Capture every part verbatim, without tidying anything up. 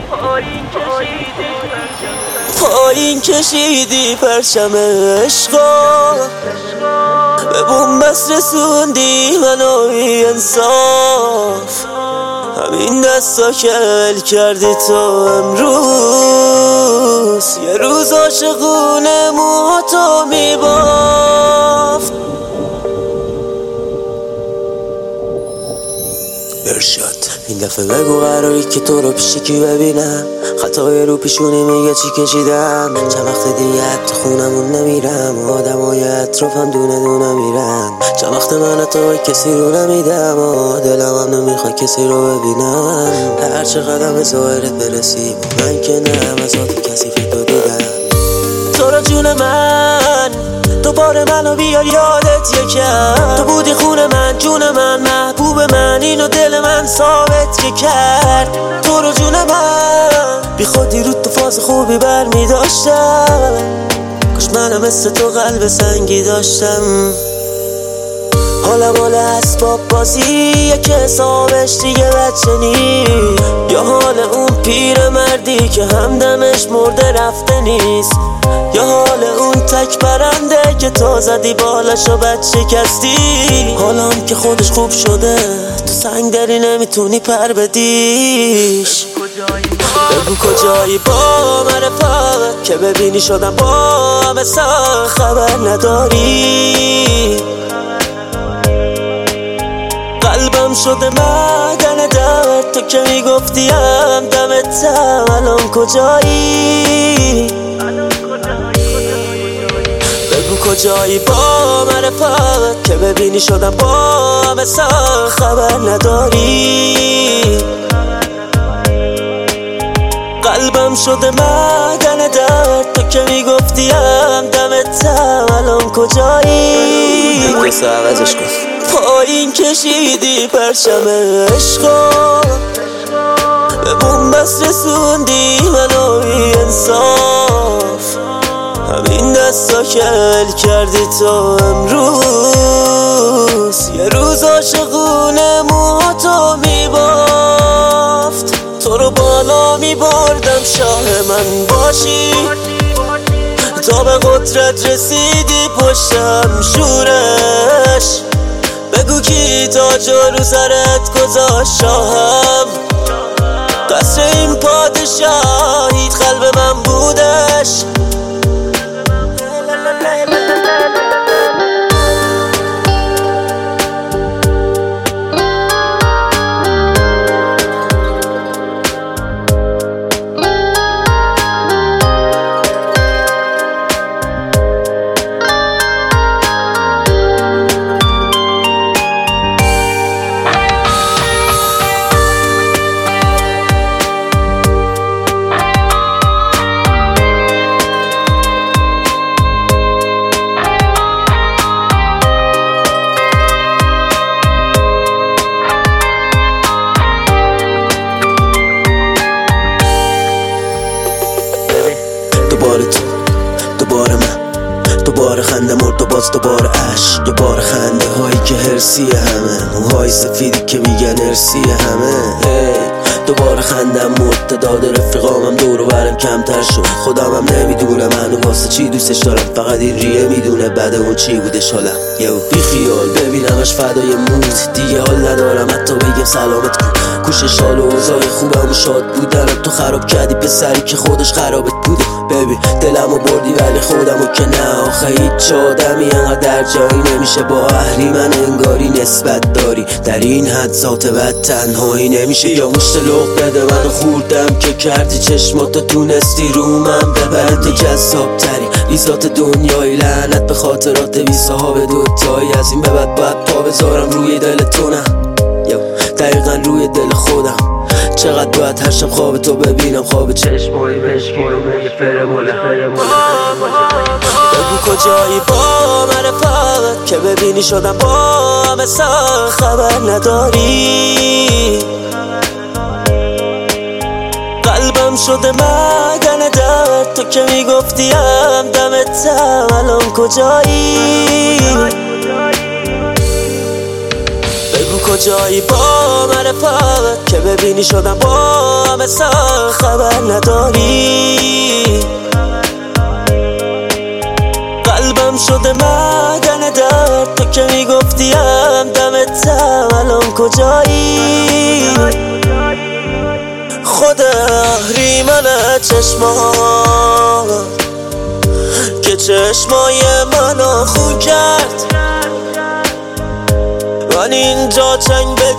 پایین کشیدی پرچم عشقا، به بنبست رسوندی منو بی انصاف. همین دستا که ول کردی تو امروز، یه روز عاشقونه موهاتو میبافت. ارشاد این دفعه بگو قراری که تو رو پیش کی ببینم، خطای رو پیشونی میگه چی کشیدم. چند وقت دیگه تو خونمون نمیرم، آدمای اطرافم دونه دونه میرن. چند وقت من تو کسی رو نمیدم و دلم هم نمیخواد کسی رو ببینم. هر چه قدم به ظاهرت برسیم من که نه، از آتی کسی فکر رو دیدم. تو رو جون من دوباره منو بیار یادت یکم، تو بودی خون من جون من محبوب من، اینو دل من ثابت که کرد. تو رو جون من بی خودی رو تو فاز خوبی بر می داشتم، کاش منم مثل تو قلب سنگی داشتم. حالم حال اسباب بازیه که حسابش دیگه بچه نی، یا حال اون پیر مردی که همدمش مرده رفته نیست، یا حال اون تک برنده که تو زدی بالاشو بد شکستی. حالم که خودش خوب شده تو سنگ داری نمیتونی پر بدیش. بگو کجایی با معرفت که ببینی شدم با همه سا خبر نداری. قلبم شده معدن درد، تو که میگفتیم دمتم، الان کجایی؟ بگو کجایی با معرفت که ببینی شدم با همه سا خبر نداری. قلبم شده معدن درد، تو که میگفتیم دمتم، الان کجایی؟ قصه عوضش کن. پایین کشیدی پرچم عشقا، به بنبست رسوندی منو بی انصاف. همین دستا که ول کردی تو امروز، یه روز عاشقونه موهاتو میبافت. تو رو بالا میبردم شاه من باشی، تا به قدرت رسیدی پشتم شورش. بگو کی تاج رو سرت گذاشت شاهم، قصر این پادشاهیت قلب من بودش. دوباره تو، دوباره من، دوباره خنده مرد و باز دوباره عشق، دوباره خنده هایی که هرسی همه، موهای سفیدی که میگن ارسی همه. hey. دوباره خندم مرد، داد رفیقامم دور و برم کمتر شد. خودمم نمیدونم منو واسه چی دوستش دارم، فقط این ریه میدونه بعد اون چی بودش حالم. یو بی خیال ببینمش فدای موت، دیگه حال ندارم حتی بگم سلامت کن. کوشش حال و اوضاع خوبم و شاد بودنم، تو خراب کردی پسری که خودش خرابت بوده. ببین دلمو بردی ولی خودمو که نه، آخه هیچ آدمی انقدر در جایی نمیشه با اهریمن انگاری نسبت داری. در این حد ذات بد تنهایی نمیشه، یا مشت لغ بده منو خوردم که کردی چشماتو تونستی رو من ببره. تو جذاب تری بیزات دنیای، لعنت به خاطرات بی صاحب دوتایی. از این به بعد باید پا بذارم روی دل تو، نه دقیقا روی دل خودم. چقدر باید هر شب خواب تو ببینم، خواب چشمایی بشکیم یه فرموله. بگو کجایی با معرفت که ببینی شدم با همه سا خبر نداری. قلبم شده معدن درد، تو که میگفتیم دمتم، الان کجایی؟ بگو کجایی با معرفت که ببینی شدم با همه سخت خبر نداری. قلبم شده معدن درد، تو که میگفتیم دمتم الان کجایی؟ خود اهریمن چشمان که چشمای منو خون کرد، من اینجا چنگ به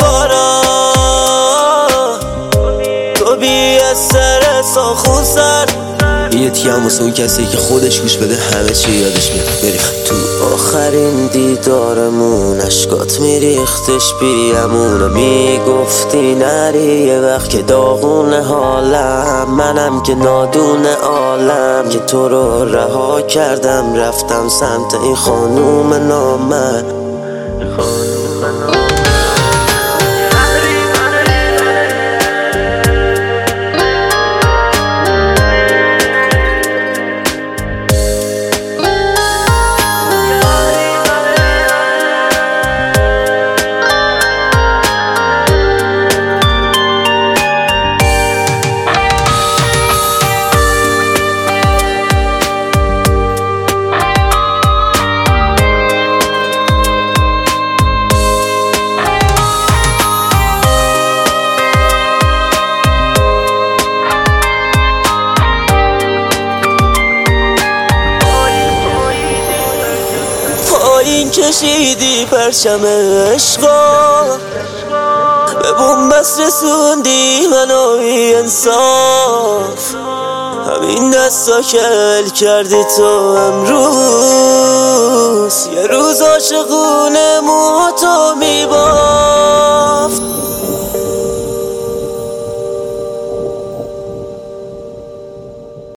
دیوارم، تو بی استرس و خون سرد. یه تیم واسه اون کسی که خودش گوش بده همه چی یادش میاد بریخ. تو آخرین دیدارمون اشکات میریختش بی امونه، میگفتی نری یه وقت که داغونه حالم، منم که نادونه عالم که تو رو رها کردم، رفتم سمت این خانوم نامه. پایین کشیدی پرچم عشقا، به بومبست رسوندی منو بی انصاف، همین دستا که ول کردی تو امروز، یه روز عاشقونه موهاتو میبافت.